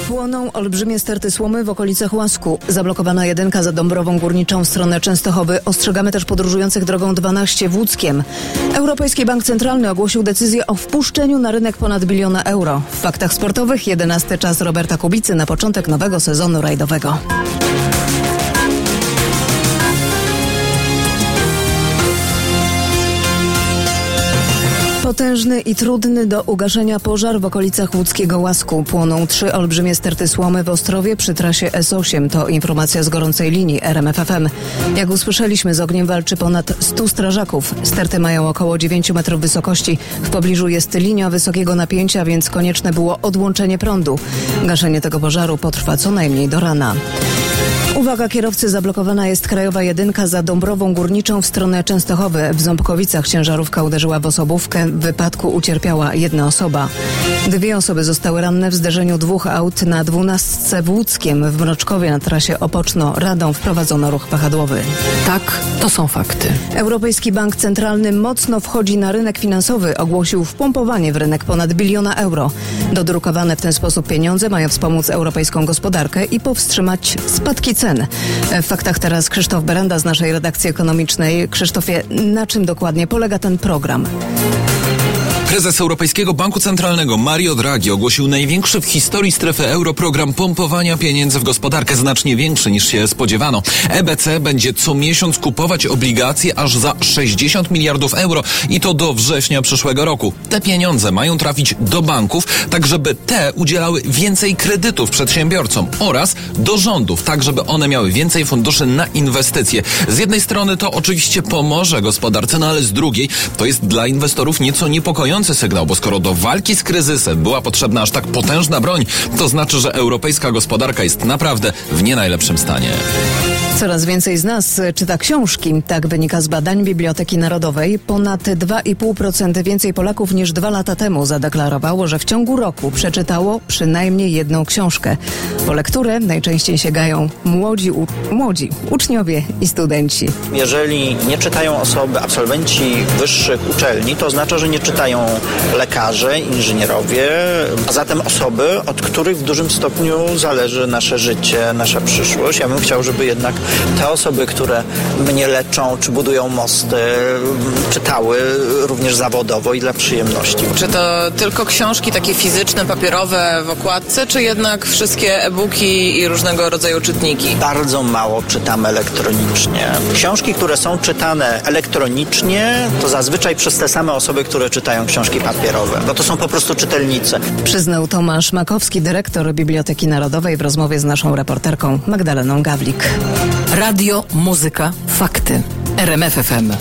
Płoną olbrzymie sterty słomy w okolicach Łasku. Zablokowana jedynka za Dąbrową Górniczą w stronę Częstochowy. Ostrzegamy też podróżujących drogą 12 w Łódzkiem. Europejski Bank Centralny ogłosił decyzję o wpuszczeniu na rynek ponad 1 biliona euro. W faktach sportowych 11. czas Roberta Kubicy na początek nowego sezonu rajdowego. Potężny i trudny do ugaszenia pożar w okolicach łódzkiego Łasku. Płoną 3 olbrzymie sterty słomy w Ostrowie przy trasie S8. To informacja z gorącej linii RMF FM. Jak usłyszeliśmy, z ogniem walczy ponad 100 strażaków. Sterty mają około 9 metrów wysokości. W pobliżu jest linia wysokiego napięcia, więc konieczne było odłączenie prądu. Gaszenie tego pożaru potrwa co najmniej do rana. Uwaga kierowcy, zablokowana jest krajowa jedynka za Dąbrową Górniczą w stronę Częstochowy. W Ząbkowicach ciężarówka uderzyła w osobówkę. W wypadku ucierpiała 1 osoba. 2 osoby zostały ranne w zderzeniu 2 aut na 12 w Łódzkiem. W Mroczkowie na trasie Opoczno-Radom wprowadzono ruch wahadłowy. Tak, to są fakty. Europejski Bank Centralny mocno wchodzi na rynek finansowy. Ogłosił wpompowanie w rynek ponad 1 biliona euro. Dodrukowane w ten sposób pieniądze mają wspomóc europejską gospodarkę i powstrzymać spadki cen. W faktach teraz Krzysztof Berenda z naszej redakcji ekonomicznej. Krzysztofie, na czym dokładnie polega ten program? Prezes Europejskiego Banku Centralnego Mario Draghi ogłosił największy w historii strefy euro program pompowania pieniędzy w gospodarkę, znacznie większy niż się spodziewano. EBC będzie co miesiąc kupować obligacje aż za 60 miliardów euro i to do września przyszłego roku. Te pieniądze mają trafić do banków, tak żeby te udzielały więcej kredytów przedsiębiorcom oraz do rządów, tak żeby one miały więcej funduszy na inwestycje. Z jednej strony to oczywiście pomoże gospodarce, no ale z drugiej to jest dla inwestorów nieco niepokojące sygnał, bo skoro do walki z kryzysem była potrzebna aż tak potężna broń, to znaczy, że europejska gospodarka jest naprawdę w nie najlepszym stanie. Coraz więcej z nas czyta książki. Tak wynika z badań Biblioteki Narodowej. Ponad 2,5% więcej Polaków niż 2 lata temu zadeklarowało, że w ciągu roku przeczytało przynajmniej 1 książkę. Po lekturę najczęściej sięgają młodzi uczniowie i studenci. Jeżeli nie czytają osoby, absolwenci wyższych uczelni, to oznacza, że nie czytają lekarze, inżynierowie, a zatem osoby, od których w dużym stopniu zależy nasze życie, nasza przyszłość. Ja bym chciał, żeby jednak te osoby, które mnie leczą czy budują mosty, czytały również zawodowo i dla przyjemności. Czy to tylko książki takie fizyczne, papierowe w okładce, czy jednak wszystkie e-booki i różnego rodzaju czytniki? Bardzo mało czytamy elektronicznie. Książki, które są czytane elektronicznie, to zazwyczaj przez te same osoby, które czytają książki papierowe, bo to są po prostu czytelnicy. Przyznał Tomasz Makowski, dyrektor Biblioteki Narodowej w rozmowie z naszą reporterką Magdaleną Gawlik. Radio, muzyka, fakty. RMF FM.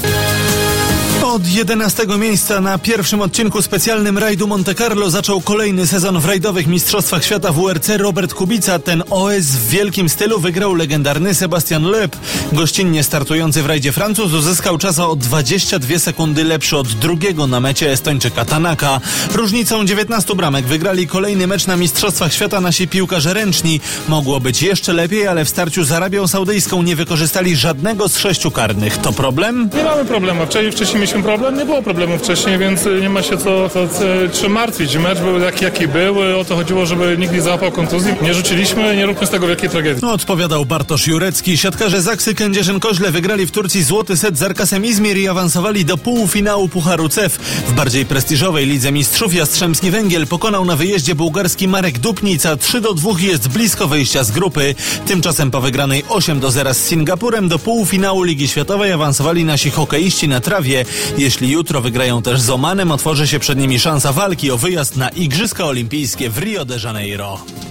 Od 11 miejsca na pierwszym odcinku specjalnym rajdu Monte Carlo zaczął kolejny sezon w rajdowych Mistrzostwach Świata WRC Robert Kubica. Ten OS w wielkim stylu wygrał legendarny Sebastian Loeb. Gościnnie startujący w rajdzie Francuz uzyskał czas o 22 sekundy lepszy od drugiego na mecie Estończyka Tanaka. Różnicą 19 bramek wygrali kolejny mecz na Mistrzostwach Świata nasi piłkarze ręczni. Mogło być jeszcze lepiej, ale w starciu z Arabią Saudyjską nie wykorzystali żadnego z 6 karnych. To problem? Nie mamy problemu. Wcześniej mieliśmy problem, nie było problemu wcześniej, więc nie ma się co martwić. Mecz był jaki był, o to chodziło, żeby nikt nie załapał kontuzji. Nie rzuciliśmy, nie róbmy z tego wielkiej tragedii. Odpowiadał Bartosz Jurecki. Siatkarze Zaksy Kędzierzyn-Koźle wygrali w Turcji złoty set z Arkasem Izmir i awansowali do półfinału Pucharu CEF. W bardziej prestiżowej Lidze Mistrzów Jastrzębski Węgiel pokonał na wyjeździe bułgarski Marek Dupnic, a 3-2 jest blisko wyjścia z grupy. Tymczasem po wygranej 8-0 z Singapurem do półfinału Ligi Światowej awansowali nasi hokeiści na trawie. Jeśli jutro wygrają też z Omanem, otworzy się przed nimi szansa walki o wyjazd na Igrzyska Olimpijskie w Rio de Janeiro.